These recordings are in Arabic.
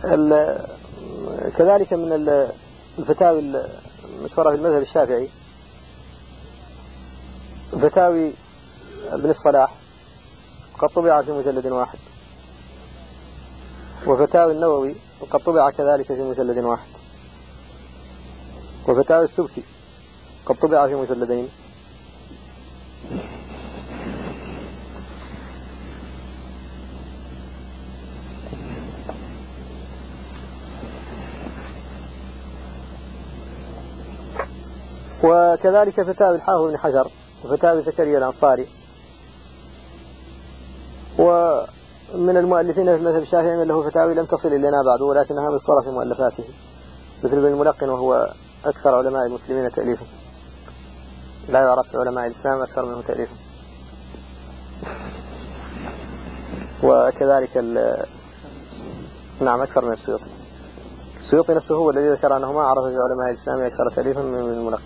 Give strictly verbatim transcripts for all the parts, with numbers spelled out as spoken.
كذلك من الفتاوي المشهورة في المذهب الشافعي فتاوي ابن الصلاح قد طبع في مجلد واحد، وفتاوي النووي وقد طبع كذلك في مجلد واحد، وفتاوي السبكي قد طبع في مجلدين. وكذلك فتاوي الحافظ بن حجر وفتاوي زكريا الأنصاري. ومن المؤلفين في المذهب الشافعي من له فتاوي لم تصل إلينا بعد ولكنها مذكورة في مؤلفاته، مثل ابن الملقن وهو أكثر علماء المسلمين تأليفا، لا يعرف علماء الإسلام أكثر منه تأليفا. وكذلك نعم أكثر من السيوطي. السيوطي نفسه هو الذي ذكر أنه ما عرف في علماء الإسلام أكثر تأليفا من ابن الملقن.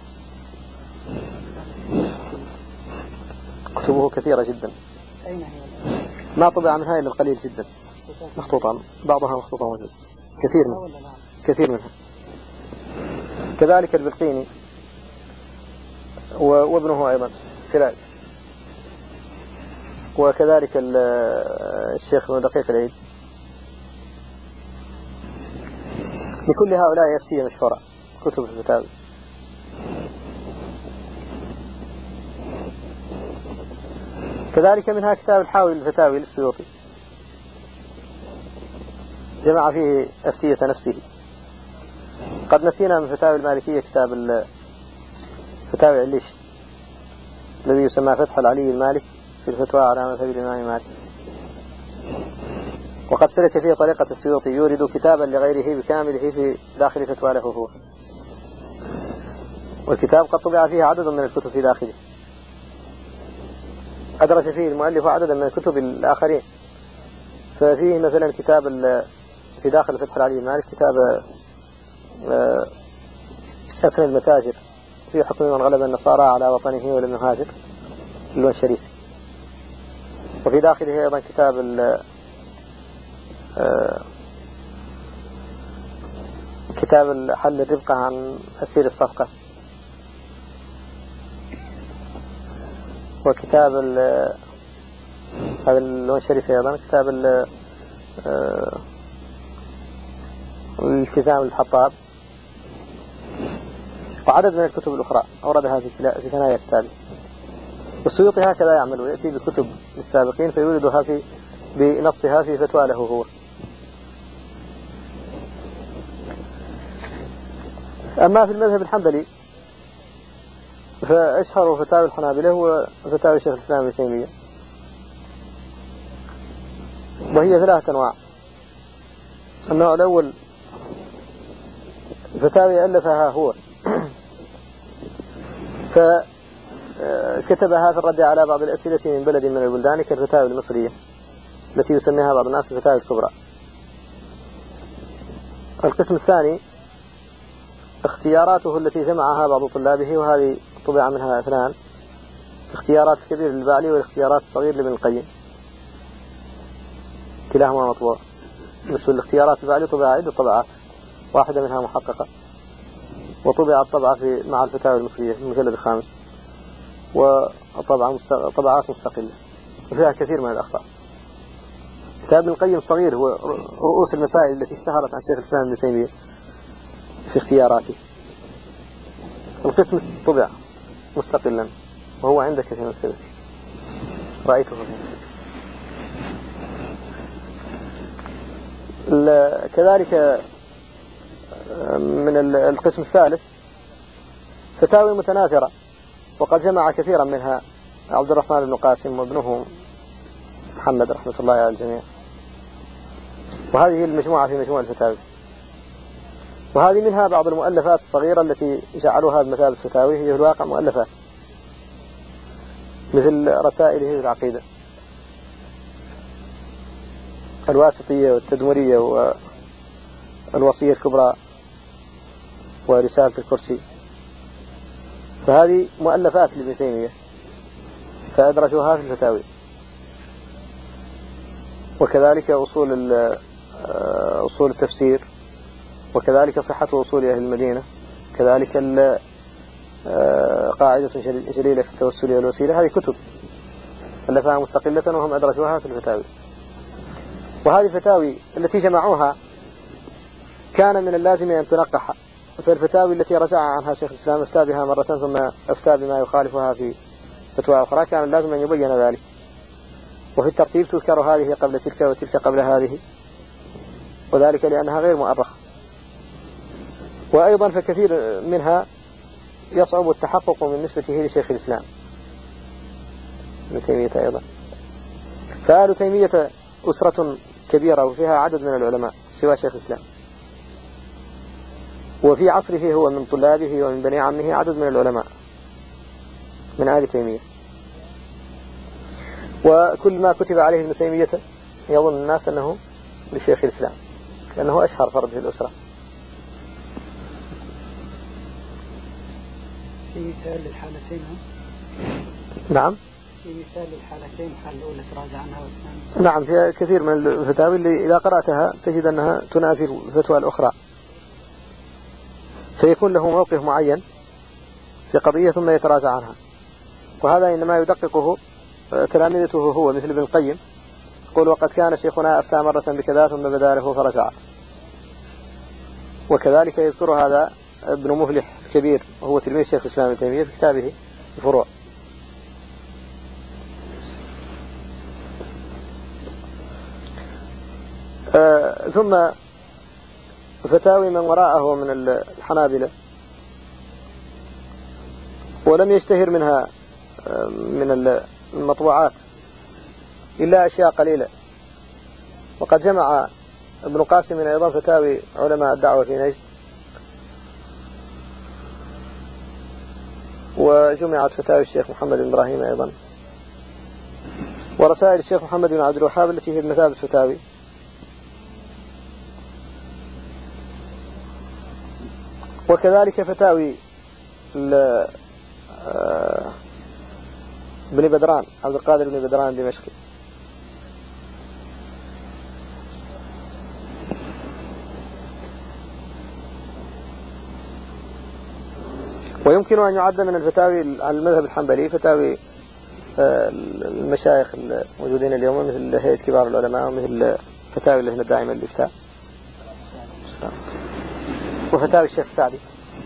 كتبه كثيرة جدا، ما طبع منها إلا القليل جدا، مخطوطة بعضها مخطوطة موجود كثير منها كثير منها. كذلك البلقيني وابنه أيضا كذلك، وكذلك الشيخ ابن دقيق العيد. لكل هؤلاء أفتية مشهورة كتب الفتاوي. كذلك منها كتاب الحاوي للفتاوي للسيوطي، جمع فيه أفتية نفسه. قد نسينا من فتاوي المالكية كتاب فتاوي عليش الذي يسمى فتح العلي المالك في الفتوى على مذهب الإمام مالك. وقد سلك فيه طريقة السيوطي، يورد كتابا لغيره بكامله في داخل فتوى له هو، والكتاب قد طبع فيه عدد من الكتب في داخله، أدرج فيه المؤلف عددا من الكتب الآخرين. ففيه مثلا كتاب في داخل فتح العلي المالك كتاب حسن المتاجر في حكم من غلب النصارى على وطنه ولم يهاجر للونشريسي. وفي داخله أيضا كتاب كتاب حل الربقة عن أسير الصفقة، وكتاب هذا اللونشريسي أيضا كتاب الالتزام الحطاب، وعدد من الكتب الأخرى أوردها في ثنايا كتابه. والسيوطي هكذا يعمل، ويأتي بكتب السابقين فيوردها في بنصها في فتوى له هو. أما في المذهب الحنبلي فأشهر فتاوى الحنابلة هو فتاوى شيخ الإسلام ابن تيمية، وهي ثلاثة أنواع. النوع الأول فتاوى ألفها هو فكتبها في الرد على بعض الأسئلة من بلد من البلدان كالفتاوى المصرية التي يسميها بعض الناس الفتاوى الكبرى. القسم الثاني اختياراته التي جمعها بعض طلابه، وهذه طبع منها اثنان، اختيارات كبير للبعلي والاختيارات الصغير لابن القيم، كلاهما مطبوع. مثل الاختيارات البعلي طبع عدة طبعات، واحدة منها محققة، وطبعت طبعة في مع الفتاوى المصرية في المجلد الخامس، وطبعة مستق... طبعات مستقلة وفيها كثير من الأخطاء. كتاب ابن القيم صغير، هو رؤوس المسائل التي اشتهرت عن شيخ الإسلام ابن تيمية في اختياراته. القسم طبع مستقلا وهو عندك في المكتبة، رأيته فيه. كذلك من القسم الثالث فتاوي متناثرة، وقد جمع كثيرا منها عبد الرحمن بن قاسم وابنه محمد رحمة الله على الجميع. وهذه المجموعة في مجموعة الفتاوي. وهذه منها بعض المؤلفات الصغيرة التي جعلوها بمثابة الفتاوي، هي في الواقع مؤلفات، مثل رسائله في العقيدة، الواسطية والتدمرية والوصية الكبرى ورسالة الكرسي. فهذه مؤلفات لابن تيمية فأدرجوها في الفتاوي. وكذلك أصول أصول التفسير، وكذلك صحة أصول أهل المدينة، كذلك قاعدة جليلة في التوسل والوسيلة. هذه كتب ألفها مستقلة وهم أدرجوها في الفتاوي. وهذه الفتاوي التي جمعوها كان من اللازم أن تنقح، فالفتاوي التي رجع عنها شيخ الإسلام افتى بها مرة ثم افتى بما يخالفها في فتوى أخرى، كان اللازم أن يبين ذلك. وفي الترتيب تذكر هذه قبل تلك وتلك قبل هذه، وذلك لأنها غير مؤرخة. وأيضا فكثير منها يصعب التحقق من نسبته لشيخ الإسلام ابن تيمية أيضا. فآل تيمية أسرة كبيرة وفيها عدد من العلماء سوى شيخ الإسلام، وفي عصره هو من طلابه ومن بني عمه عدد من العلماء من آل تيمية. وكل ما كتب عليه ابن تيمية يظن الناس أنه لشيخ الإسلام لأنه أشهر فرد في الأسرة. في مثال للحالتين هم؟ نعم، في مثال للحالتين، الحالة الأولى تراجع عنها والثانية. نعم، في كثير من الفتاوي اللي إذا قرأتها تجد أنها تنافي الفتوى الأخرى، فيكون له موقف معين في قضية ثم يتراجع عنها. وهذا إنما يدققه تلامذته هو مثل ابن القيم، يقول وقد كان شيخنا أفتى مرة بكذا ثم بدا له فرجع. وكذلك يذكر هذا ابن مفلح الكبير وهو تلميذ شيخ الإسلام ابن تيمية في كتابه الفروع. آه ثم فتاوي من وراءه من الحنابلة، ولم يشتهر منها آه من المطبوعات إلا أشياء قليلة. وقد جمع ابن قاسم من أيضا فتاوي علماء الدعوة في نجد، وجمعت فتاوي الشيخ محمد بن إبراهيم أيضا، ورسائل الشيخ محمد بن عبد الوهاب التي هي بمثابة فتاوي. وكذلك فتاوي ابن بدران، عبد القادر بن بدران الدمشقي. ويمكن أن يعد من الفتاوي على المذهب الحنبلي فتاوي المشايخ الموجودين اليوم مثل هيئة كبار العلماء ومثل فتاوي اللجنة الدائمة للإفتاء وفتاوي الشيخ السعدي.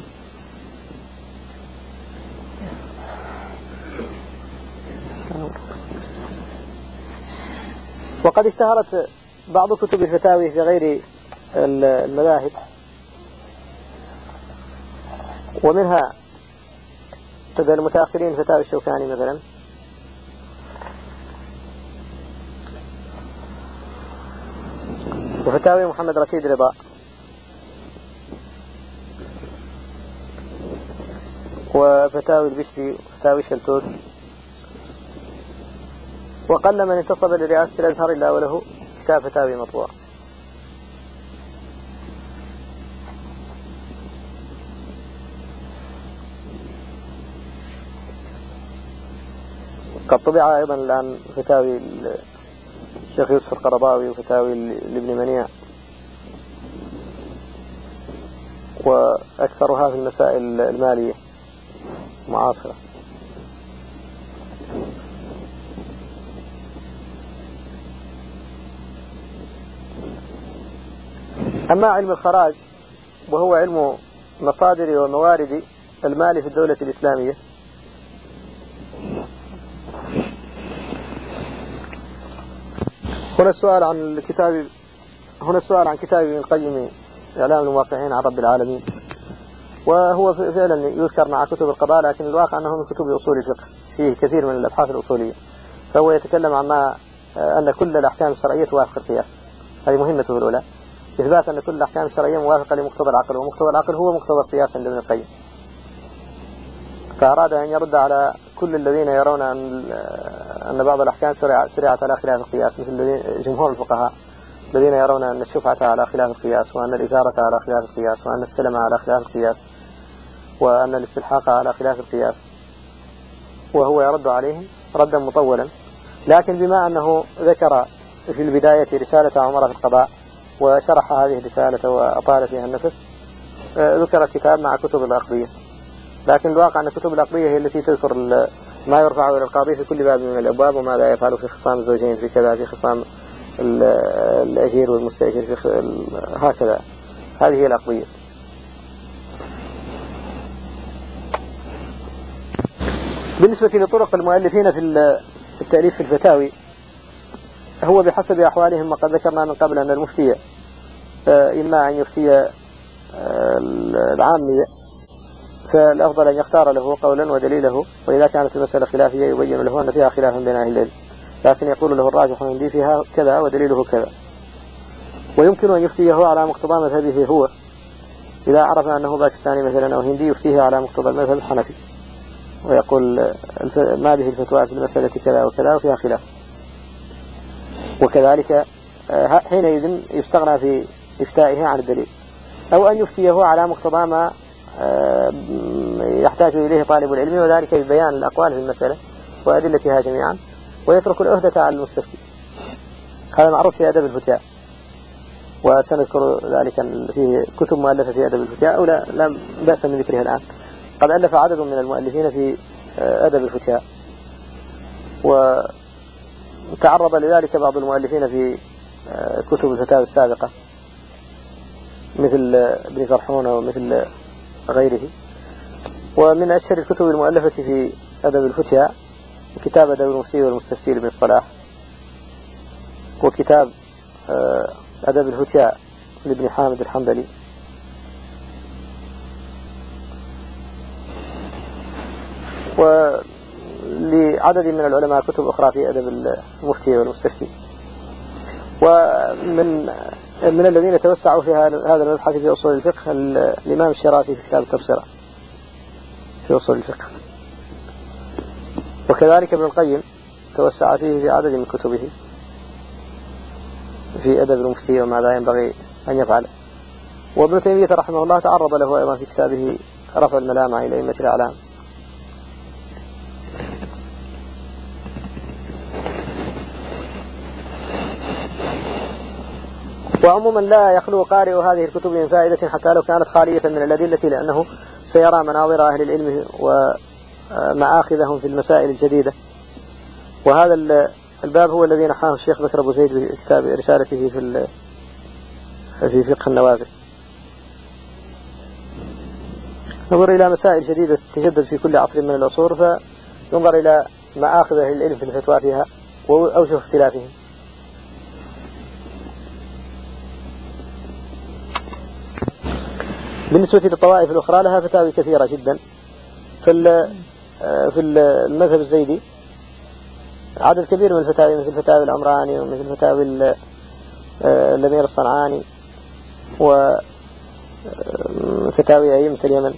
وقد اشتهرت بعض كتب الفتاوي في غير المذاهب، ومنها تبع المتأخرين فتاوي الشوكاني مثلا، وفتاوي محمد رشيد رضا، وفتاوي البشري وفتاوي شلتوت. وقل من انتصب لرئاسة الأزهر إلا وله كتاب فتاوي مطبوع. قد طبع أيضا الآن فتاوي الشيخ يوسف القرضاوي وفتاوي لابن منيع، وأكثرها في المسائل المالية معاصرة. أما علم الخراج وهو علم مصادر وموارد المال في الدولة الإسلامية، هنا السؤال عن الكتاب هنا السؤال عن كتاب ابن القيم إعلام الموقعين عن رب العالمين. وهو فعلا يذكر مع كتب القضاء، لكن الواقع أنه من كتب أصول الفقه، فيه كثير من الأبحاث الأصولية. فهو يتكلم عن ما أن كل الأحكام الشرعية توافق القياس، هذه مهمته الأولى، إثبات أن كل الأحكام الشرعية موافقة لمقتضى العقل، ومقتضى العقل هو مقتضى القياس عند ابن القيم. فأراد أن يرد على كل الذين يرون أن أن بعض الأحكام شرعت على خلاف القياس، مثل جمهور الفقهاء الذين يرون أن الشفعة على خلاف القياس، وأن الإزارة على خلاف القياس، وأن السلم على خلاف القياس، وأن الاستلحاق على خلاف القياس. وهو يرد عليهم ردا مطولا، لكن بما أنه ذكر في البداية رسالة عمر في القضاء وشرح هذه الرسالة وأطال فيها النفس ذكر الكتاب مع كتب الأقضية، لكن الواقع أن كتب الأقضية هي التي تذكر ما يرفع إلى القاضي في كل باب من الأبواب، وما لا يفعل في خصام الزوجين في كذا، في خصام الأجير والمستأجر في خ... هكذا. هذه هي الأقضية. بالنسبة لطرق المؤلفين في التأليف في الفتاوي، هو بحسب أحوالهم، وقد ذكرنا من قبل أن المفتي إما أن يفتي العامية فالأفضل أن يختار له قولا ودليله، وإذا كانت المسألة خلافية يبين له أن فيها خلاف بين أهل العلم، لكن يقول له الراجح عندي فيها كذا ودليله كذا. ويمكن أن يفتيه على مقتضى مذهبه هو، إذا عرف أنه باكستاني مثلا أو هندي يفتيه على مقتضى المذهب الحنفي، ويقول ما به الفتوى في المسألة كذا وكذا وفيها خلاف. وكذلك حينئذ يستغنى في إفتائه عن الدليل، أو أن يفتيه على مقتضى ما يحتاج إليه طالب العلم، وذلك ببيان الأقوال في المسألة وأدلتها جميعا، ويترك العهدة على المستفتي. هذا معروف في أدب الفتياء، وسنذكر ذلك في كتب مؤلفة في أدب الفتياء، أو لا, لا بأس من ذكرها الآن. قد ألف عدد من المؤلفين في أدب الفتياء، وتعرض لذلك بعض المؤلفين في كتب الفتاوى السابقة مثل ابن فرحون ومثل غيره. ومن أشهر الكتب المؤلفة في أدب الفتياء كتاب أدب المفتي والمستفتي لابن الصلاح، وكتاب أدب الفتياء لابن حامد الحنبلي، ولعدد من العلماء كتب أخرى في أدب المفتي والمستفتي. ومن من الذين توسعوا في هذا المبحث في أصول الفقه الإمام الشراسي في كتاب التبصرة في أصول الفقه، وكذلك ابن القيم توسع فيه في عدد من كتبه في أدب المفتي وماذا ينبغي أن يفعل. وابن تيمية رحمه الله تعرض له أيضا في كتابه رفع الملامة إلى أئمة الأعلام. وعموما لا يخلو قارئ هذه الكتب من فائدة حتى لو كانت خالية من الأدلة، لأنه سيرى مناظر أهل العلم ومآخذهم في المسائل الجديدة. وهذا الباب هو الذي نحاه الشيخ بكر أبو زيد في كتاب رسالته في في فقه النوازل. نظر إلى مسائل جديدة تتجدد في كل عصر من العصور، فينظر إلى مآخذ أهل العلم في الفتوى فيها وأوجه اختلافهم. بالنسبة للطوائف الأخرى لها فتاوي كثيرة جدا. في في المذهب الزيدي عدد كبير من الفتاوي، مثل فتاوي العمراني ومثل فتاوي الأمير الصنعاني وفتاوي أئمة اليمن.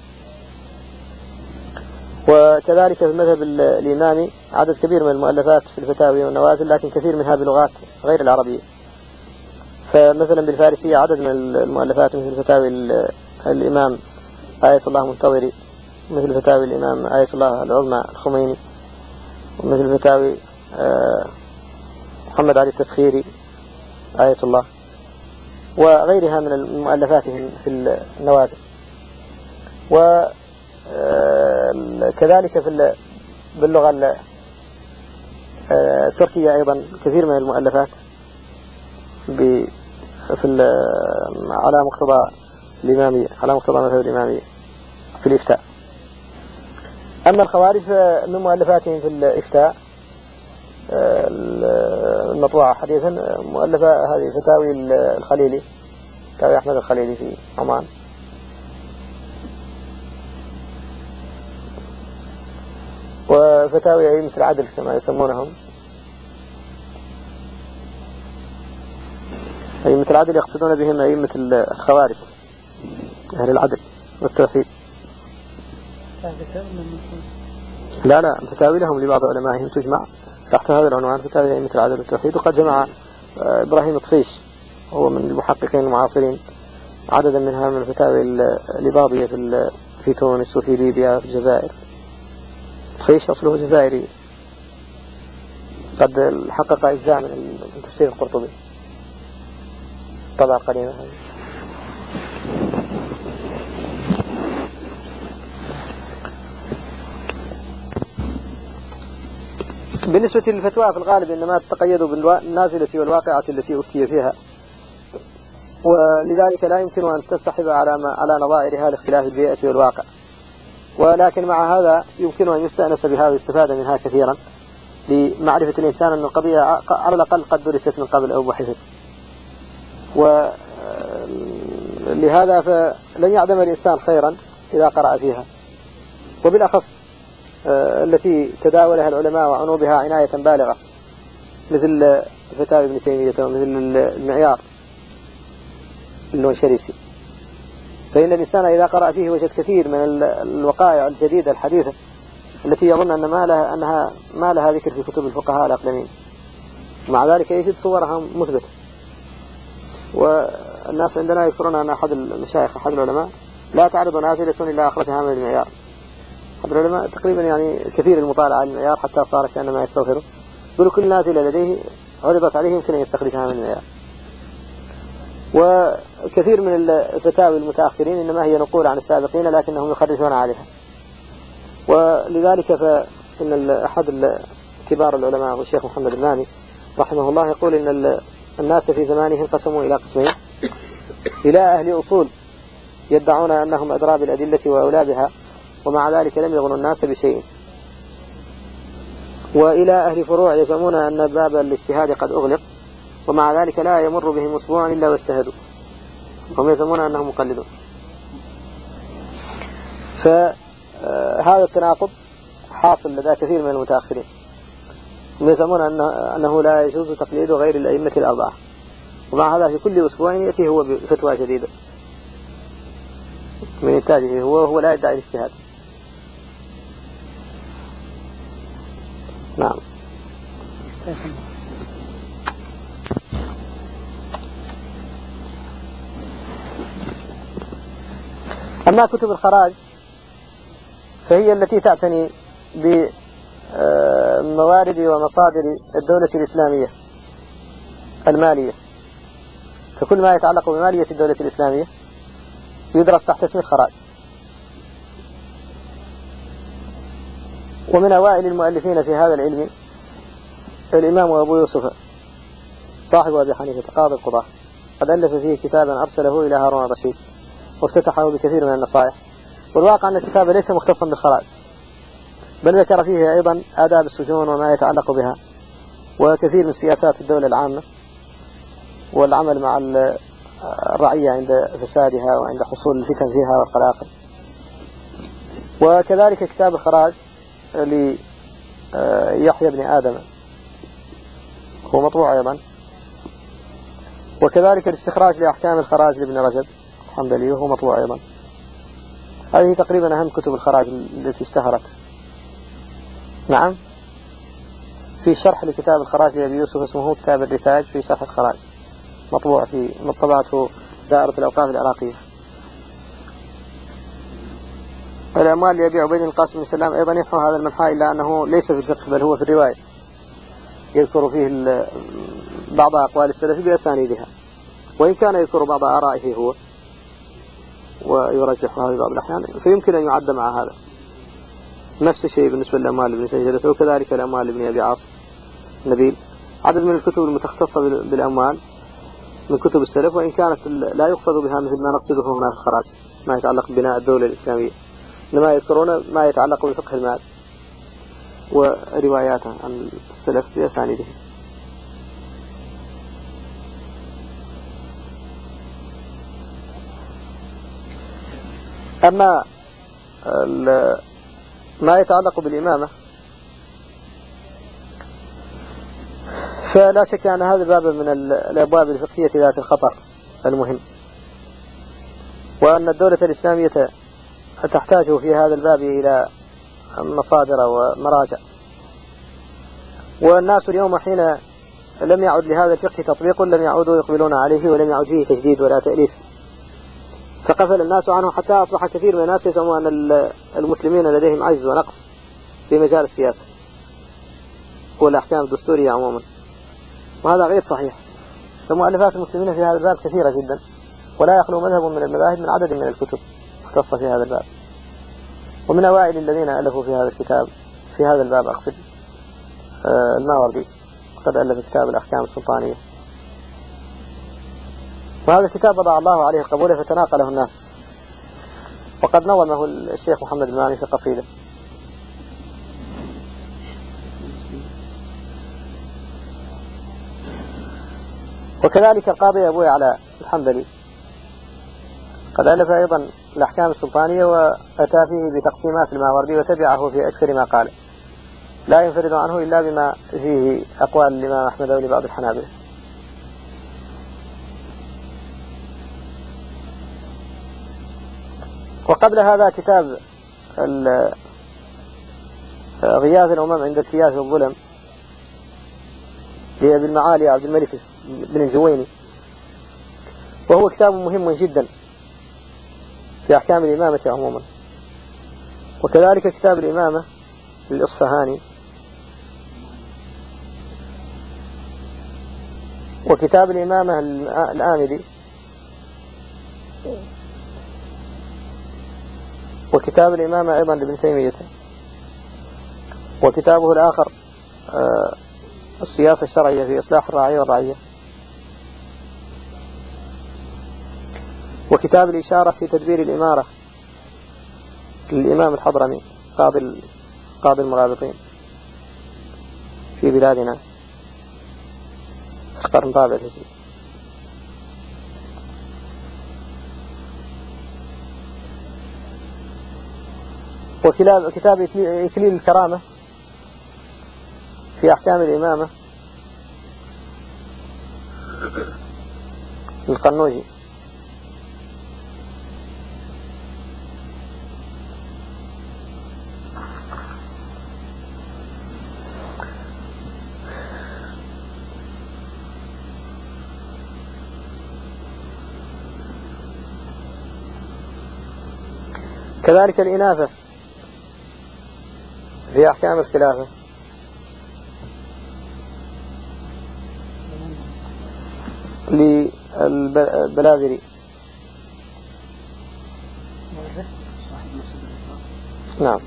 وكذلك في المذهب الإمامي عدد كبير من المؤلفات في الفتاوي والنوازل، لكن كثير منها بلغات غير العربية. فمثلا بالفارسية عدد من المؤلفات مثل فتاوي الإمام آية الله منتظري، مثل فتاوي الإمام آية الله العظمى الخميني، ومثل فتاوي محمد علي التسخيري آية الله، وغيرها من المؤلفاتهم في النوازل. وكذلك في باللغة التركية أيضا كثير من المؤلفات في على مقتضى الإمامية، على مقتضى مذهب الإمامية في الإفتاء. أما الخوارج من مؤلفاتهم في الإفتاء المطبوعة حديثا مؤلفة هذه فتاوي الخليلي، فتاوي أحمد الخليلي في عمان، وفتاوي أئمة العدل كما يسمونهم. أئمة العدل يقصدون بهم أئمة الخوارج أهل العدل والتوحيد. لا لا فتاوي لهم لبعض علمائهم تجمع تحت هذا العنوان فتاوي أئمة العدل والتوحيد. وقد جمع إبراهيم طفيش هو من المحققين المعاصرين عددا منها من فتاوي الإباضية في في تونس وفي ليبيا وفي الجزائر. طفيش أصله جزائري، قد حقق إجزاء من تفسير القرطبي. طبعا قديمة. بالنسبة للفتوى في الغالب إنما تتقيد بالنازلة والواقعة التي أفتي فيها، ولذلك لا يمكن أن تسحب على على نظائرها لاختلاف البيئة والواقع. ولكن مع هذا يمكن أن يستأنس بها ويستفاد منها كثيرا لمعرفة الإنسان أن القضية على الأقل قد درست من قبل أو بحثت. ولهذا فلن يعدم الإنسان خيرا إذا قرأ فيها، وبالأخص التي تداولها العلماء وعنوا بها عناية بالغة مثل فتاوى ابن تيمية ومثل المعيار النوشريسي، فإن الإنسان إذا قرأ فيه وجد كثير من الوقائع الجديدة الحديثة التي يظن أن ما لها أنها ما لها ذكر في كتب الفقهاء الأقدمين، مع ذلك يجد صورها مثبتة. والناس عندنا يذكرون أن أحد المشايخ أحد العلماء لا تعرض نازلة إلا أخرجها من المعيار. أحد العلماء تقريبا يعني كثير المطالعة على المعيار حتى صار كأنما يستغفره، يقول كل نازلة لديه عرضت عليه يمكن أن يستخرجها من المعيار. وكثير من الفتاوى المتأخرين إنما هي نقول عن السابقين لكنهم يخرجون عليها. ولذلك فإن أحد كبار العلماء والشيخ محمد النامي رحمه الله يقول إن الناس في زمانه انقسموا إلى قسمين: إلى أهل أصول يدعون أنهم أدرى بالأدلة وأولى بها ومع ذلك لم يغنوا الناس بشيء، وإلى أهل فروع يزعمون أن باب الاجتهاد قد أغلق ومع ذلك لا يمر بهم أسبوع إلا واجتهدوا، هم يزعمون أنهم مقلدون. فهذا التناقض حاصل لدى كثير من المتأخرين، هم يزعمون أنه لا يجوز تقليد غير الأئمة الأربعة، ومع هذا في كل أسبوع يأتي هو بفتوى جديدة من إنتاجه هو وهو لا يدعي الاجتهاد. نعم. أما كتب الخراج فهي التي تعتني بموارد ومصادر الدولة الإسلامية المالية، فكل ما يتعلق بمالية الدولة الإسلامية يدرس تحت اسم الخراج. ومن أوائل المؤلفين في هذا العلم الإمام أبو يوسف صاحب أبي حنيفة قاضي القضاة، قد ألف فيه كتابا أرسله إلى هارون الرشيد وافتتحه بكثير من النصائح. والواقع أن الكتاب ليس مختصا بالخراج، بل ذكر فيه أيضا آداب السجون وما يتعلق بها وكثير من سياسات الدولة العامة والعمل مع الرعية عند فسادها وعند حصول الفتن فيها والقلاقل. وكذلك كتاب الخراج ليحيى بن آدم هو مطبوع أيضا، وكذلك الاستخراج لأحكام الخراج لابن رجب الحنبلي وهو مطبوع أيضا. هذه تقريبا أهم كتب الخراج التي اشتهرت. نعم. في شرح لكتاب الخراج لأبي يوسف اسمه كتاب الرتاج في شرح الخراج، مطبوع في مطبعته دائرة الأوقاف العراقية. الأموال لأبي عبيد القاسم بن سلام أيضا يحوى هذا المنحى، إلا أنه ليس في الفقه بل هو في الرواية، يذكر فيه بعض أقوال السلف بأسانيدها، وإن كان يذكر بعض آرائه هو ويرجحها في بعض الأحيان، فيمكن أن يعد مع هذا. نفس الشيء بالنسبة للأموال لابن سجلة، وكذلك الأموال لابن أبي عاصم نبيل. عدد من الكتب المتخصصة بالأموال من كتب السلف، وإن كانت لا يقصد بها مثل ما نقصده هنا في الخراج ما يتعلق ببناء الدولة الإسلامية، إنما يذكرون ما يتعلق بفقه المال ورواياته عن السلف بأسانيده. أما ما يتعلق بالإمامة فلا شك أن هذا باب من الأبواب الفقهية ذات الخطر المهم، وأن الدولة الإسلامية تحتاج في هذا الباب إلى مصادر ومراجع. والناس اليوم حين لم يعد لهذا الفقه تطبيق لم يعودوا يقبلون عليه ولم يعد فيه تجديد ولا تأليف، فقفل الناس عنه حتى أصبح كثير من الناس يسمون أن المسلمين لديهم عجز ونقص في مجال السياسة والأحكام الدستورية عموما، وهذا غير صحيح. فمؤلفات المسلمين في هذا الباب كثيرة جدا، ولا يخلو مذهب من المذاهب من عدد من الكتب مختصة في هذا الباب. ومن أوائل الذين ألفوا في هذا الكتاب في هذا الباب أقصد آه الماوردي، قد ألف كتاب الأحكام السلطانية، وهذا الكتاب وضع الله عليه قبوله فتناقله الناس، وقد نظمه الشيخ محمد الماني في قصيدة. وكذلك القاضي أبو يعلى الحنبلي قد ألف أيضا الأحكام السلطانية، وأتى فيه بتقسيمات الماوردي وتبعه في أكثر ما قال، لا ينفرد عنه إلا بما فيه أقوال الإمام أحمد ولبعض الحنابلة. وقبل هذا كتاب غياث الأمم عند التياس والظلم لأبي المعالي عبد الملك بن الجويني، وهو كتاب مهم جدا في أحكام الإمامة عموما. وكذلك كتاب الإمامة للإصفهاني، وكتاب الإمامة الآمدي، وكتاب الإمامة أيضا لابن تيمية، وكتابه الآخر آه السياسة الشرعية في إصلاح الرعية والرعية، وكتاب الإشارة في تدبير الإمارة للإمام الحضرمي قاضي قاضي المرابطين في بلادنا في القرن الرابع الهجري. وكتاب إكليل الكرامة في أحكام الإمامة القنوجي. كذلك الإناثة في أحكام الخلافة للبلاذري. نعم،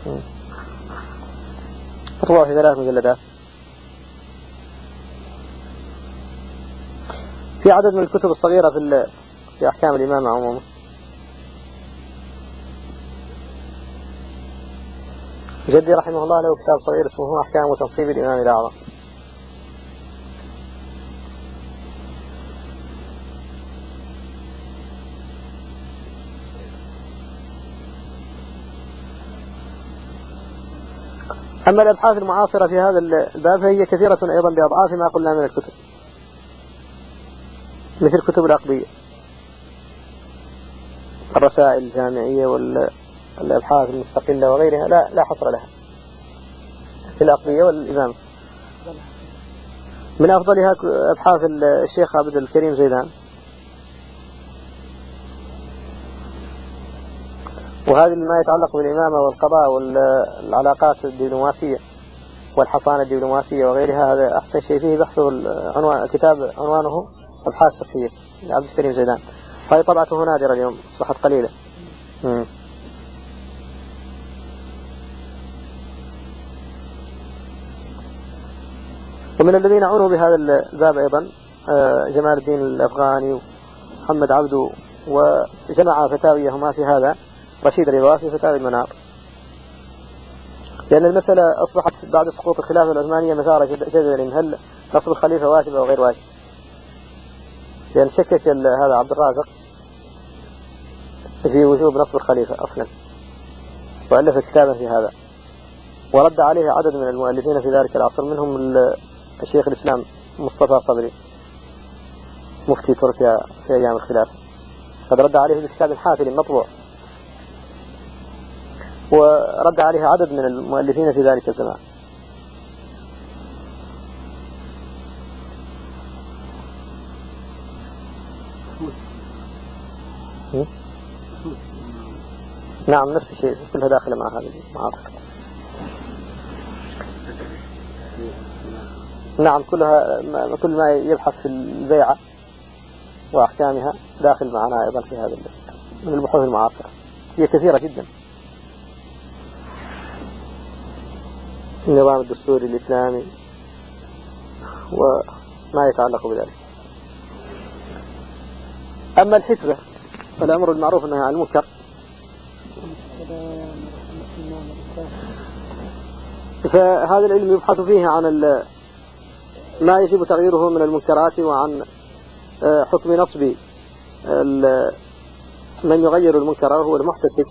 مطبوع في ثلاث مجلدات. في عدد من الكتب الصغيرة في في أحكام الإمامة عموما. جدي رحمه الله له كتاب صغير اسمه أحكام وتنصيب الإمام الأعظم. أما الأبحاث المعاصرة في هذا الباب فهي كثيرة أيضا بأضعاف ما قلنا من الكتب، مثل كتب العقدية، الرسائل الجامعية والأبحاث المستقلة وغيرها لا لا حصر لها في العقدية والإمامة. من أفضلها أبحاث الشيخ عبد الكريم زيدان، وهذا ما يتعلق بالإمامة والقضاء والعلاقات الدبلوماسية والحصانة الدبلوماسية وغيرها. هذا أحسن شيء فيه بحثه العنوان كتاب عنوانه أبحاث فقهية لعبد الكريم زيدان، هذه طبعته نادرة اليوم، أصبحت قليلة. مم. ومن الذين عنوا بهذا الباب أيضا جمال الدين الأفغاني ومحمد عبدو، وجمع فتاويهما في هذا رشيد رضا في فتاوي المنار، لأن المسألة أصبحت بعد سقوط الخلافة العثمانية مثارة جدل، هل نصب الخليفة واجب أو غير واجب؟ لأن شكك هذا عبد الرازق في وجوب نصب الخليفة أصلا، وألف كتابا في هذا، ورد عليه عدد من المؤلفين في ذلك العصر، منهم الشيخ الإسلام مصطفى صبري مفتي تركيا في أيام الخلافة، قد رد عليه بكتاب حافل مطبوع، ورد عليه عدد من المؤلفين في ذلك الزمان. نعم، نفس الشيء كلها داخلة مع هذه المعاصر. نعم كلها كل ما يبحث في البيعة وأحكامها داخل معنا أيضا في هذا من البحوث المعاصرة، هي كثيرة جدا. النظام الدستوري الإسلامي وما يتعلق بذلك. أما الحسبة فالأمر المعروف والنهي عن المنكر، فهذا العلم يبحث فيه عن ما يجب تغييره من المنكرات وعن حكم نصب من يغير المنكر وهو المحتسب.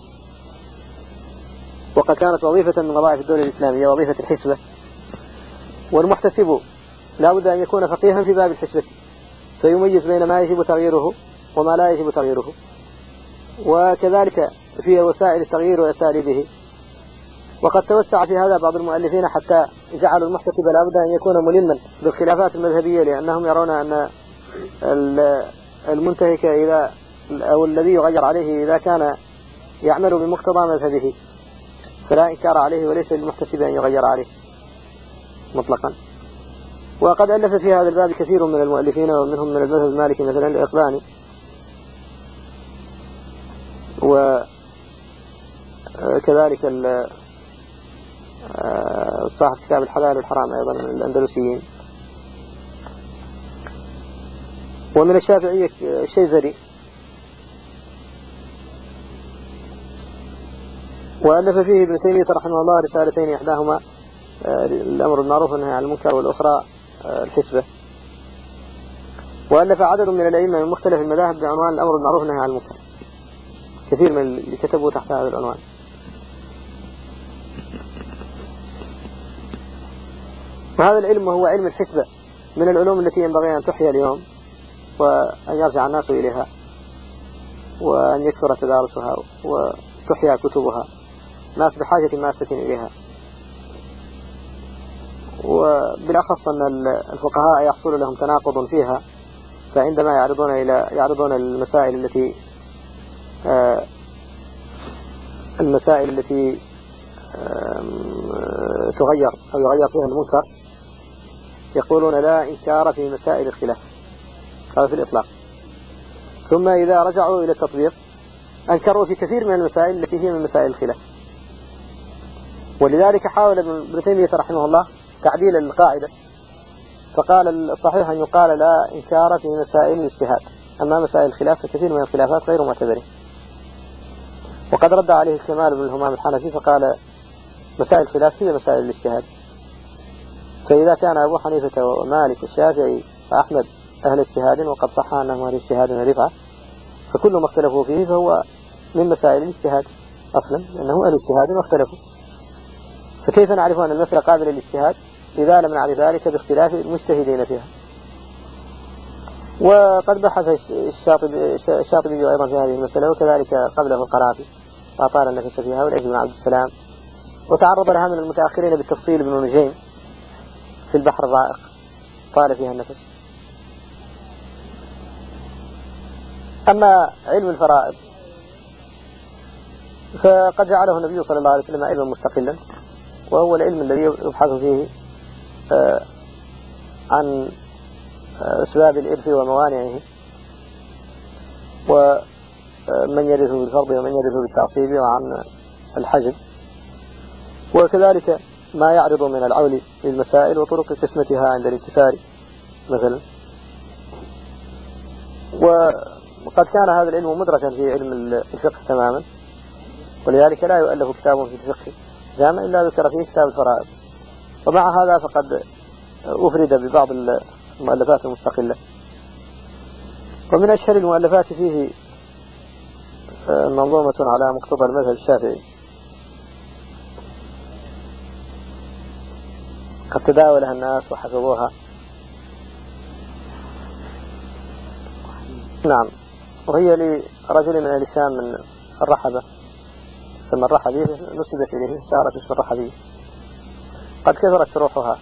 وقد كانت وظيفة من وظائف الدولة الإسلامية وظيفة الحسبة، والمحتسب لا بد أن يكون فقيها في باب الحسبة فيميز بين ما يجب تغييره وما لا يجب تغييره، وكذلك في وسائل التغيير وأساليبه. وقد توسع في هذا بعض المؤلفين حتى جعلوا المحتسب لا بد أن يكون ملما بالخلافات المذهبية، لأنهم يرون أن المنتهك إذا أو الذي يغير عليه إذا كان يعمل بمقتضى مذهبه فلا إنكار عليه، وليس للمحتسب أن يغير عليه مطلقا. وقد ألف في هذا الباب كثير من المؤلفين، ومنهم من المذهب المالكي مثلا الإقباني، وكذلك صاحب كتاب الحلال والحرام أيضا من الأندلسيين. ومن الشافعية الشيزري، وألف فيه ابن تيمية رحمه الله رسالتين، إحداهما الأمر المعروف والنهي عن المنكر، والأخرى الحسبة. وألف عدد من الأئمة من مختلف المذاهب بعنوان الأمر المعروف والنهي عن المنكر، كثير من اللي كتبوا تحت هذا العنوان. وهذا العلم وهو علم الحسبة من العلوم التي ينبغي أن تحيا اليوم وأن يرجع الناس إليها وأن يكثر تدارسها وتحيا كتبها، ناس بحاجة ماسة إليها. وبالأخص أن الفقهاء يحصل لهم تناقض فيها، فعندما يعرضون إلى يعرضون المسائل التي آه المسائل التي آه تغير أو يغير فيها المنكر يقولون لا إنكار في مسائل الخلاف، هذا في الإطلاق. ثم إذا رجعوا إلى التطبيق أنكروا في كثير من المسائل التي هي من مسائل الخلاف. ولذلك حاول ابن تيمية رحمه الله تعديل القاعدة، فقال الصحيح أن يقال لا إنكار في مسائل الاجتهاد، أما مسائل الخلاف فكثير من الخلافات غير معتبرة. وقد رد عليه الكمال بن الهمام الحنفي فقال مسائل الخلاف هي مسائل الاجتهاد، فإذا كان أبو حنيفة ومالك والشافعي وأحمد أهل اجتهاد وقد صح أنهم أهل اجتهاد ورفعة، فكل ما اختلفوا فيه فهو من مسائل الاجتهاد أصلا، لأنه أهل اجتهاد واختلفوا. فكيف نعرف أن المسألة قابلة للاجتهاد إذا لم نعرف ذلك باختلاف المجتهدين فيها؟ وقد بحث الشاطبي, الشاطبي أيضا في هذه المسألة، وكذلك قبله القرافي، وأطال النفس فيها، والعز بن عبد السلام، وتعرض لها من المتأخرين بالتفصيل ابن نجيم في البحر الرائق، طال فيها النفس. أما علم الفرائض فقد جعله النبي صلى الله عليه وسلم علما مستقلا، وهو العلم الذي يبحث فيه عن أسباب الإرث وموانعه، ومن يرث بالفرض ومن يرث بالتعصيب، وعن الحجب، وكذلك ما يعرض من العول للمسائل وطرق قسمتها عند الانكسار مثلا. وقد كان هذا العلم مدركا في علم الفقه تماما، ولذلك لا يؤلف كتاب في الفقه جامع إلا ذكر فيه كتاب الفرائض. ومع هذا فقد أفرد ببعض المؤلفات المستقلة. ومن أشهر المؤلفات فيه منظومة على مقتضى المذهب الشافعي قد تداولها الناس وحفظوها. نعم، وهي لرجل من أهل الشام من الرحبة، اسم الرحبي نسبت إليه شارة اسم الرحبي، قد كثرت شروحها.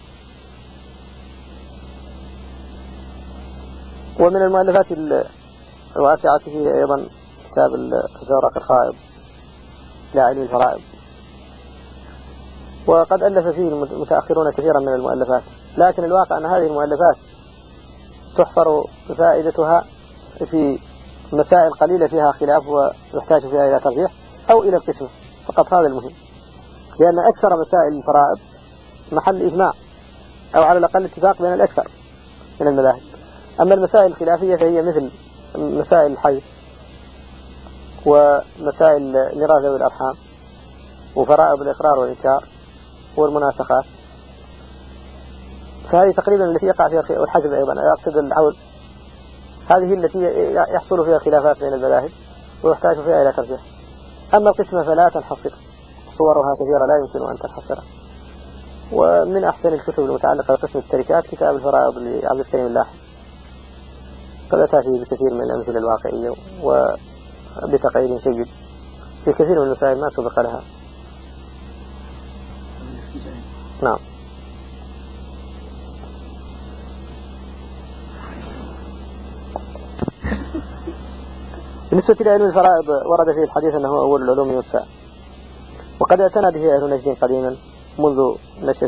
ومن المؤلفات الواسعة فيه أيضا كتاب الزورق الخائض لعلم الفرائض. وقد ألف فيه المتأخرون كثيرا من المؤلفات لكن الواقع أن هذه المؤلفات تحصر فائدتها في مسائل قليلة فيها خلاف ويحتاج فيها إلى ترجيح أو إلى القسمة فقط، هذا المهم، لأن أكثر مسائل الفرائض محل إجماع أو على الأقل اتفاق بين الأكثر من المذاهب. أما المسائل الخلافية فهي مثل مسائل الحي ومسائل ميراث ذوي الأرحام وفرائض الإقرار والإنكار والمناسخات، فهذه تقريبا التي يقع فيها، والحجب أيضا يقصد العول، هذه التي يحصل فيها خلافات بين المذاهب ويحتاج فيها إلى ترجيح. أما القسمة فلا تنحصر، صورها كثيرة لا يمكن أن تنحصرها. ومن أحسن الكتب المتعلقة بقسم التركات كتاب الفرائض لعبد الكريم اللاحق، قد أتى فيه بكثير من الأمثلة الواقعية وبتقعيد جيد في كثير من المسائل ما سبق لها. نعم. بالنسبة لعلم الفرائض ورد فيه الحديث أنه أول العلوم ينسى، وقد اعتنى به أهل نجد قديما منذ نشأة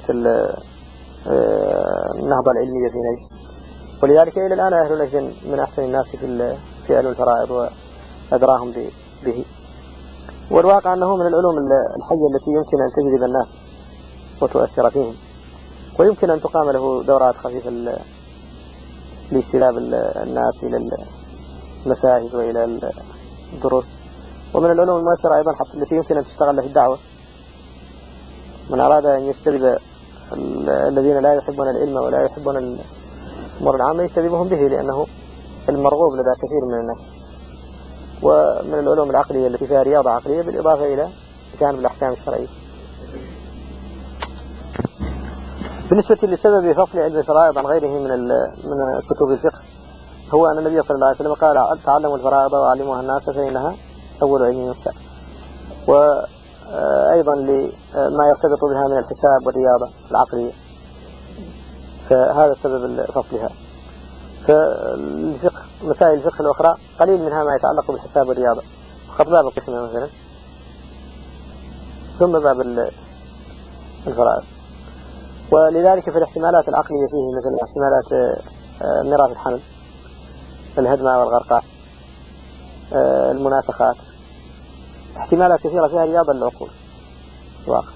النهضة العلمية في نجد، ولذلك إلى الآن أهل نجد من أحسن الناس في في علم الفرائض وأدراهم به. والواقع أنه من العلوم الحية التي يمكن أن تجذب الناس وتؤثر فيهم، ويمكن أن تقام له دورات خفيفة لاجتلاب الناس إلى المساجد وإلى الدروس. ومن العلوم المؤثرة أيضا حتى التي يمكن أن تستغل في الدعوة، من أراد أن يستجيب الذين لا يحبون العلم ولا يحبون الأمور العامة يستجيبهم به، لأنه المرغوب لدى كثير من الناس. ومن العلوم العقلية التي فيها رياضة عقلية بالإضافة إلى جانب الأحكام الشرعية. بالنسبة لسبب فصل علم الفرائض عن غيره من من كتب الفقه، هو أن النبي صلى الله عليه وسلم قال: تعلموا الفرائض وعلموها الناس فإنها أول علم ينسى. وأيضا لما يرتبط بها من الحساب والرياضة العقلية، فهذا سبب فصلها. فالفقه مسائل الفقه الأخرى قليل منها ما يتعلق بالحساب والرياضة، خط باب القسمة مثلا، ثم باب الفرائض. ولذلك في الاحتمالات العقلية فيه مثل احتمالات ميراث الحمل، الهدمة والغرقاء، المناسخات، احتمالات كثيرة فيها رياضة للعقول واقع.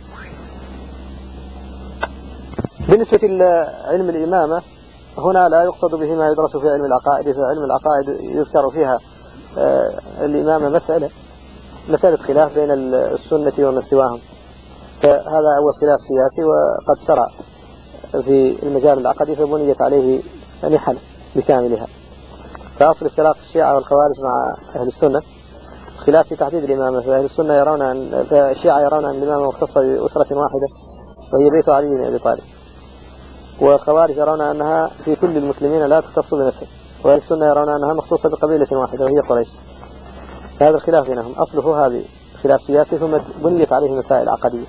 بالنسبة لعلم الإمامة هنا لا يقصد به ما يدرس في علم العقائد، فعلم العقائد يذكر فيها الإمامة مسألة مسألة خلاف بين السنة ومن سواهم، فهذا هو خلاف سياسي وقد سرى في المجال العقدي فبنيت عليه نحل بكاملها. فأصل اختلاف الشيعة والخوارج مع أهل السنة خلاف في تحديد الإمامة، فأهل السنة يرون أن فالشيعة يرون أن الإمامة مختصة بأسرة واحدة وهي بيت علي بن أبي طالب، والخوارج يرون أنها في كل المسلمين لا تختص بنسب، وأهل السنة يرون أنها مختصة بقبيلة واحدة وهي قريش. هذا الخلاف بينهم أصله هذه خلاف سياسي ثم بنيت عليه مسائل عقدية.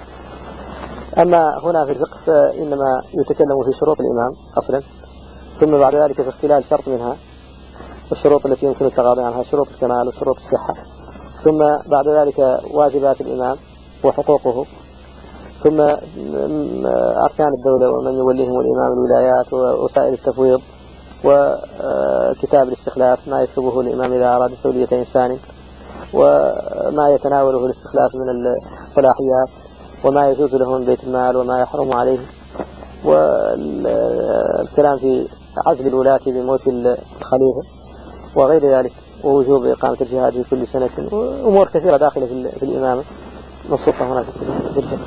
أما هنا في الفقه فإنما يتكلم في شروط الإمام أصلا، ثم بعد ذلك في اختلال شرط منها والشروط التي يمكن التغاضي عنها، شروط الكمال وشروط الصحة، ثم بعد ذلك واجبات الإمام وحقوقه، ثم أركان الدولة ومن يوليهم الإمام الولايات ووسائل التفويض وكتاب الاستخلاف ما يكتبه الإمام إذا أراد تولية إنسان، وما يتناوله الاستخلاف من الصلاحيات، وما يجوز له من بيت المال وما يحرم عليه، والكلام في عزل الولاة بموت الخليفة وغير ذلك، ووجوب إقامة الجهاد في كل سنة، أمور كثيرة داخلة في الإمامة مصروفة هنا في الفقه.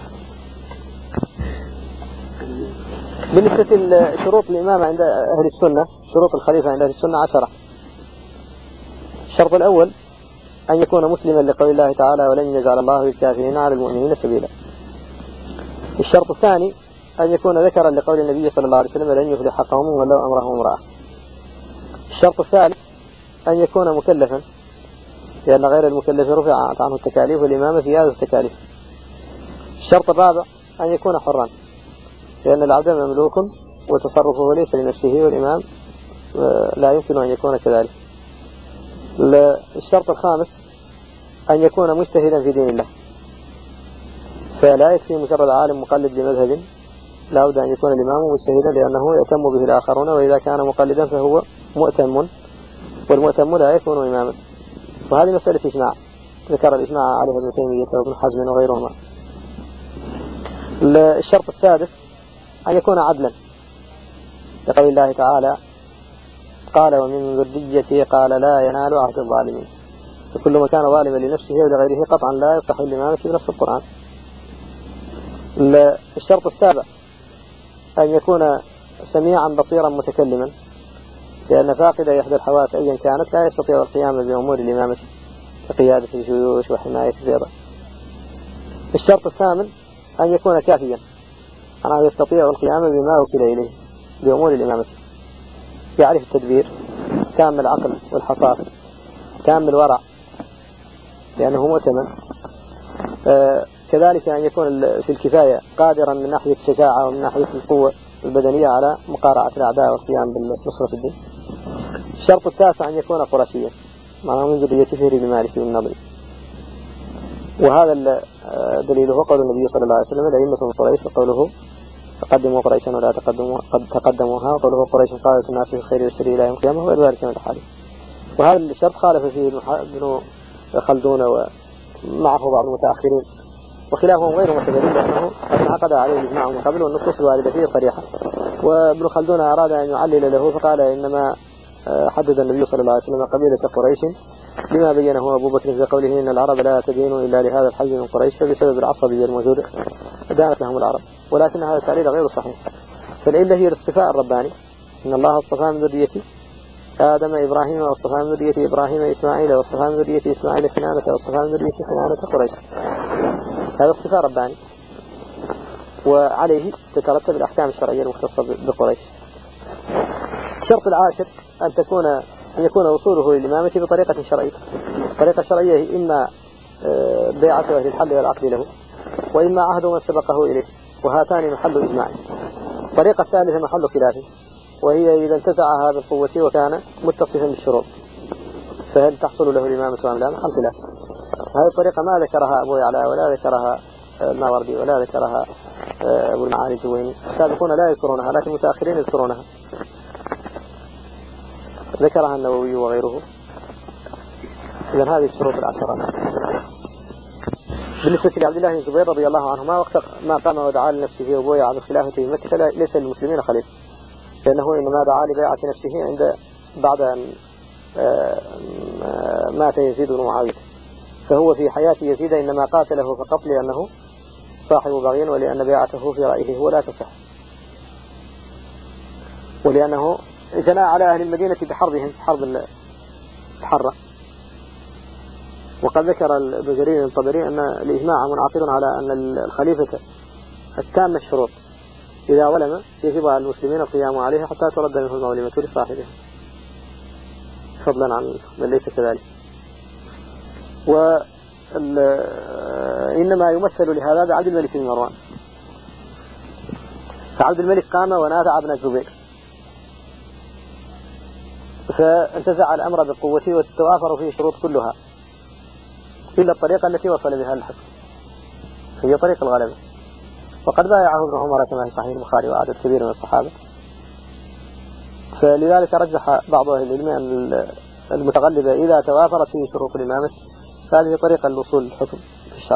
بالنسبة لشروط الإمامة عند أهل السنة، شروط الخليفة عند أهل السنة عشرة. الشرط الأول أن يكون مسلما لقول الله تعالى: ولن يجعل الله للكافرين على المؤمنين سبيلا. الشرط الثاني أن يكون ذكرا لقول النبي صلى الله عليه وسلم: لن يفلح قوم ولو أمرهم امرأة. الشرط الثالث أن يكون مكلفا، لأن غير المكلف رفعت عنه التكاليف والإمامة زيادة التكاليف. الشرط الرابع أن يكون حرا، لأن العبد مملوك وتصرفه ليس لنفسه، والإمام لا يمكن أن يكون كذلك. الشرط الخامس أن يكون مجتهدا في دين الله، فلا يكفي مجرد عالم مقلد لمذهب، لا بد أن يكون الإمام مجتهدا لأنه يأتم به الآخرون، وإذا كان مقلدا فهو مؤتم، والمؤتم لا يكون إماما. وهذه مسألة إجماع ذكر الإجماع عليه ابن تيمية وابن حزم وغيرهما. الشرط السادس أن يكون عدلا، لقول الله تعالى قال ومن ذريته قال لا ينال عهد الظالمين، فكل ما كان ظالما لنفسه ولغيره قطعا لا يصح الإمامة بنص القرآن. الشرط السابع أن يكون سميعا بصيرا متكلما، لأن فاقد إحدى الحواس أيا كانت لا يستطيع القيام بأمور الإمامة كقيادة الجيوش وحماية البيضة. الشرط الثامن أن يكون كافيا، أنه يستطيع القيام بما وكل إليه بأمور الإمامة، يعرف التدبير، تام العقل والحصافة، تام الورع لأنه مؤتمن. آه كذلك أن يكون في الكفاية قادرا من ناحية الشجاعة ومن ناحية القوة البدنية على مقارعة الأعداء والقيام بنصرة الدين. الشرط التاسع أن يكون قرشيا، معناه من ذرية فهر بن مالك بن النضر. وهذا دليله قول النبي صلى الله عليه وسلم الأئمة من قريش، وقوله تقدموا قريشا ولا تقدموا قد تقدموها، وقوله قريش قادت الناس في الخير والسر إلى يوم القيامة، وغير ذلك من الأحاديث. وهذا الشرط خالف فيه ابن خلدون ومعه بعض المتأخرين، وخلافهم غير معتبرين لأنه قد انعقد عليه الإجماع من قبل والنصوص الواردة فيه صريحة. وابن خلدون أراد أن يعلل له فقال إنما حدد النبي صلى الله عليه وسلم قبيلة قريش لما بينه أبو بكر في قوله إن العرب لا تدين إلا لهذا الحي من قريش، فبسبب العصبية الموجودة دانت لهم العرب. ولكن هذا التعليل غير صحيح، فالعلة هي الاصطفاء الرباني، إن الله اصطفى من ذرية آدم إبراهيم، واصطفى من ذرية إبراهيم إسماعيل، واصطفى من ذرية إسماعيل كنانة، واصطفى من ذرية كنانة قريش. هذا اصطفاء رباني، وعليه تترتب الأحكام الشرعية المختصة بقريش. الشرط العاشر أن تكون أن يكون وصوله للإمامة بطريقة شرعية. طريقة شرعية إما بيعة أهل الحل والعقد له، وإما عهد من سبقه إليه، وهاتان محل إجماع. الطريقة الثالثة محل خلاف، وهي إذا انتزعها بالقوة وكان متصفا بالشروط، فهل تحصل له الإمامة أم لا؟ محل خلاف. هذه الطريقة ما ذكرها أبو يعلى ولا ذكرها الماوردي ولا ذكرها أبو المعالي الجويني، السابقون لا يذكرونها لكن المتأخرين يذكرونها، ذكرها النووي وغيره. إذن هذه الشروط العشرة. بالنسبة لعبد الله بن الزبير رضي الله عنهما، وقت ما قام ودعا لنفسه وبويع بخلافة في مكة ليس للمسلمين خليفة، لأنه إنما دعا لبيعة نفسه عند بعد أن مات يزيد بن معاوية، فهو في حياة يزيد إنما قاتله فقط لأنه صاحب بغي، ولأن بيعته في رأيه هو لا تصح، ولأنه جنى على أهل المدينة بحربهم حرب الحرة. وقد ذكر ابن جرير الطبري أن الإجماع منعقد على أن الخليفة التام الشروط إذا ولم يجب على المسلمين القيام عليها حتى ترد منه المظلمة لصاحبها، فضلا عن من ليس كذلك. وإنما يمثل لهذا بعبد الملك بن مروان، فعبد الملك قام ونازع ابن الزبير، فانتزع الأمر بالقوة وتتوافر فيه شروط كلها إلا الطريقة التي وصل بها الحكم، هي طريق الغلبة. وقد بايعه ابن عمر كما في صحيح البخاري وعدد كبير من الصحابة، فلذلك رجح بعض أهل العلم أن المتغلبة إذا توافرت فيه شروط الإمامة فهذه طريقة للوصول للحكم في الشرع.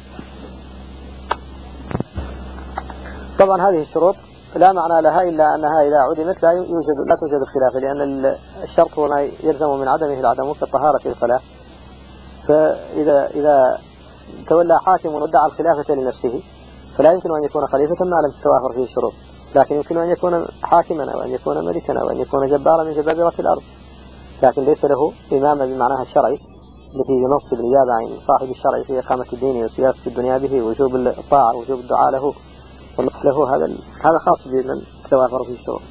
طبعا هذه الشروط لا معنى لها إلا أنها إذا عدمت لا يوجد لا توجد الخلاف، لأن الشرط هو ما يلزم من عدمه العدم كالطهارة الصلاة. فإذا إذا تولى حاكم وادعى الخلافة لنفسه فلا يمكن أن يكون خليفة ما لم تتوافر فيه الشروط، لكن يمكن أن يكون حاكما أو أن يكون ملكا أو أن يكون جبارا من جبابرة الأرض، لكن ليس له إمامة بمعناها الشرعي التي ينصب نيابة عن صاحب الشرع في إقامة الدين وسياسة الدنيا به ووجوب الطاعة ووجوب الدعاء له والنصح له. هذا هذا خاص بمن توافر فيه الشروط.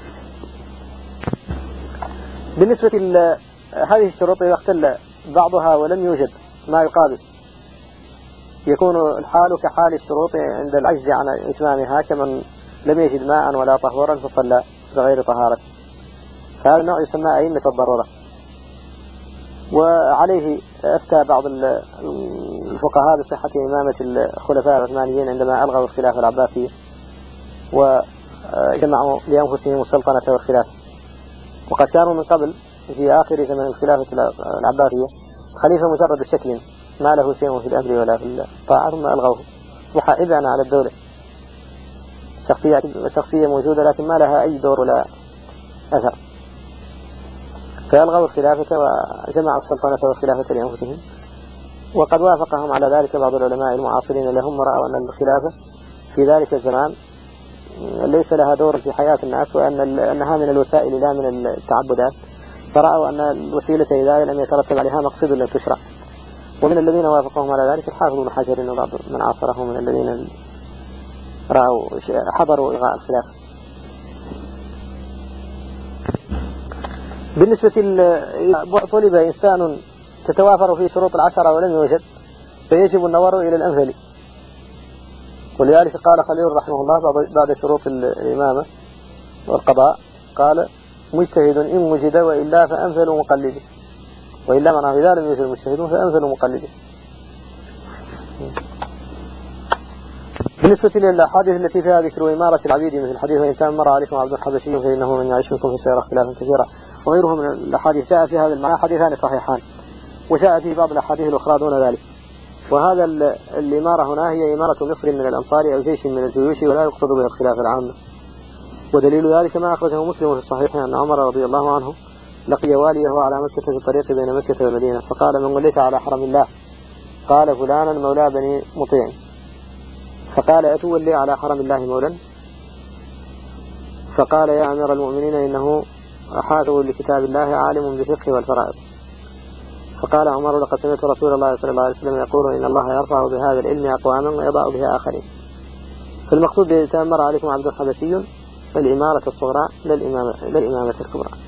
بالنسبة لهذه الشروط إذا اختل بعضها ولم يوجد ما يقابل يكون الحال كحال الشروط عند العجز عن إتمامها، كمن لم يجد ماء ولا طهورا فصلى بغير طهارة، فهذا النوع يسمى أئمة الضرورة. وعليه أفتى بعض الفقهاء بصحة إمامة الخلفاء العثمانيين عندما ألغوا الخلافة العباسية، وجمعوا لأنفسهم السلطنة والخلافة. وقد كانوا من قبل في آخر زمن الخلافة العباسية خليفة مجرد شكل ما له شيء في الأمر ولا في الطاعة، ثم ألغوه أصبح إبعانا على الدولة، شخصية شخصية موجودة لكن ما لها أي دور ولا أثر، فألغوا الخلافة وجمعوا السلطنة والخلافة لأنفسهم. وقد وافقهم على ذلك بعض العلماء المعاصرين لهم، ورأوا أن الخلافة في ذلك الزمان ليس لها دور في حياة الناس، وأن أنها من الوسائل لا من التعبدات، فرأوا أن الوسيلة إذا لم يترتب عليها مقصد لم تشرع. ومن الذين وافقهم على ذلك الحافظ بن حجر وبعض من عاصره من الذين رأوا حضروا إلغاء الخلافة. بالنسبة طلب إنسان تتوافر فيه شروط العشرة ولم يوجد فيجب النظر إلى الأمثل، ولذلك قال خليل رحمه الله بعد شروط الإمامة والقضاء قال مجتهد إن وجد وإلا فأمثل مقلده، وإلا معناه إذا لم يوجد مجتهد فأمثل مقلده. بالنسبة للأحاديث التي فيها ذكر إمارة العبيد مثل حديث وإن كان مر عليكم عبد حبشي فإنه من يعيش منكم فسيرى اختلافا كثيرا وغيره من الأحاديث جاء في هذا المعنى حديثان صحيحان، وجاء فيه بعض الأحاديث الأخرى دون ذلك. وهذا الإمارة هنا هي إمارة مصر من الأمصار أو جيش من الجيوش، ولا يقصد بها الخلافة العامة. ودليل ذلك ما أخرجه مسلم في الصحيح أن عمر رضي الله عنه لقي واليه على مكة في الطريق بين مكة والمدينة فقال من وليت على حرم الله؟ قال فلانا مولى بني مطيع. فقال أتولي على حرم الله مولا؟ فقال يا أمير المؤمنين إنه حافظ لكتاب الله عالم بالفقه والفرائض. فقال عمر لقد سمعت رسول الله صلى الله عليه وسلم يقول إن الله يرفع بهذا العلم أقواما ويضع بها آخرين. فالمقصود بإذا تأمر عليكم عبد حبشي الإمارة الصغرى للإمامة, للإمامة الكبرى.